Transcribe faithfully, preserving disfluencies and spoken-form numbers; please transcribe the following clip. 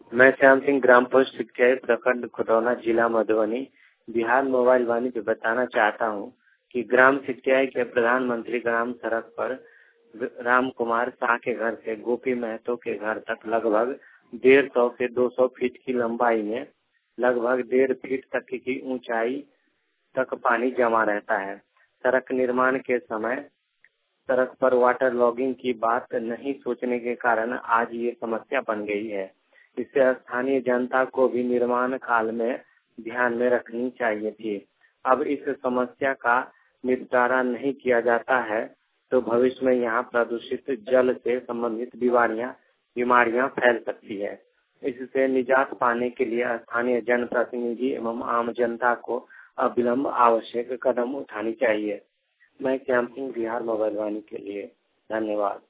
मैं श्याम सिंह, ग्राम पोस्ट सिक्के, प्रखंड खटौना, जिला मधुबनी, बिहार मोबाइल वाणी पे बताना चाहता हूँ कि ग्राम सिक्के के प्रधानमंत्री ग्राम सड़क पर राम कुमार शाह के घर से गोपी महतो के घर तक लगभग डेढ़ सौ से दो सौ फीट की लंबाई में लगभग डेढ़ फीट तक की ऊंचाई तक पानी जमा रहता है। सड़क निर्माण के समय सड़क पर वाटर लॉगिंग की बात नहीं सोचने के कारण आज ये समस्या बन गई है। इससे स्थानीय जनता को भी निर्माण काल में ध्यान में रखनी चाहिए थी। अब इस समस्या का निपटारा नहीं किया जाता है तो भविष्य में यहाँ प्रदूषित जल से संबंधित बीमारियां बीमारियां फैल सकती है। इससे निजात पाने के लिए स्थानीय जनप्रतिनिधि एवं आम जनता को अविलंब आवश्यक कदम उठानी चाहिए। मैं श्याम सिंह, बिहार मोबाइल वाणी के लिए धन्यवाद।